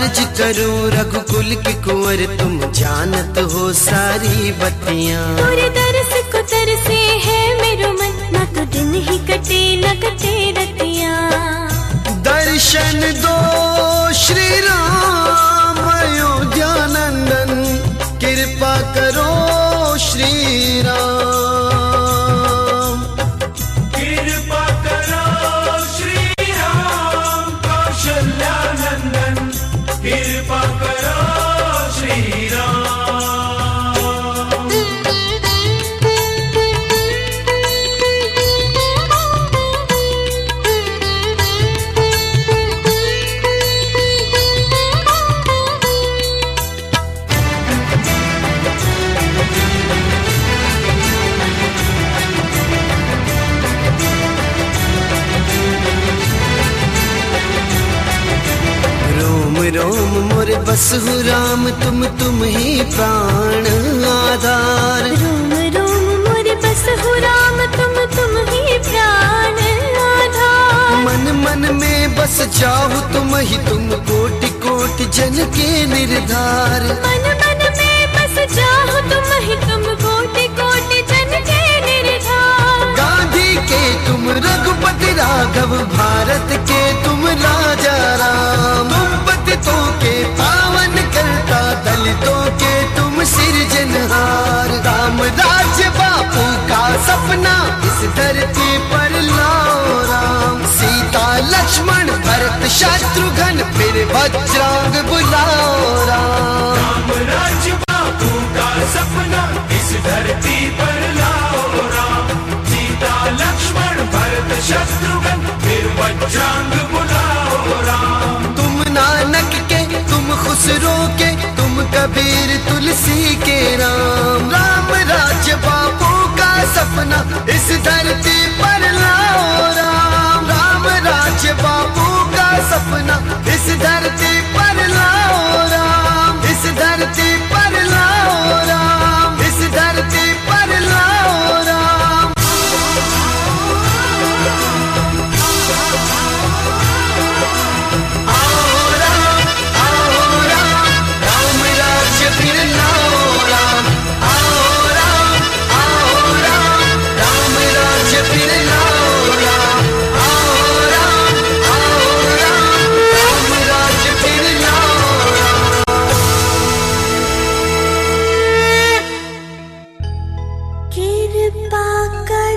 अर्ज करूं रघुकुल की कुंवर, तुम जानत हो सारी बत्तियां। तेरे दर्श को तरसे है मेरो मन, ना तो दिन ही कटे न कटे रतियां। दर्शन दो श्री राम अयोध्या नंदन, कृपा करो श्री राम। कृपा करो श्री राम कौशल्या नंदन, कृपा करो श्री राम। रोम मोरे बसहु राम, तुम ही प्राण आधार। रोम रोम मोरे बसहु राम, तुम ही प्राण आधार। मन मन में बस जाओ तुम ही, तुम कोटि कोटि जन के निर्धार। मन मन में बस जाओ तुम ही, तुम कोटि कोटि जन के निर्धार। गांधी के तुम रघुपति राघव, भारत के तुम राजा राम। तुम पतितों के पावन करता, दलितों के तुम सिरजनहार। राम राज्य बापू का सपना इस धरती पर लाओ राम। सीता लक्ष्मण भरत शत्रुघ्न, फिर वज्रांग बुलाओ राम। राम राज्य बापू का सपना इस धरती पर लाओ राम। सीता लक्ष्मण भरत शत्रुघ्न, फिर वज्रांग बुलाओ राम। तुम नानक के तुम खुसरो के, तुम कबीर तुलसी के राम। राम राज्य बापू का सपना इस धरती पर लाओ राम। राम राज्य बापू का सपना इस धरती पर लाओ राम। इस धरती पर लाओ राम। इस धरती पर लाओ राम। कृपा कर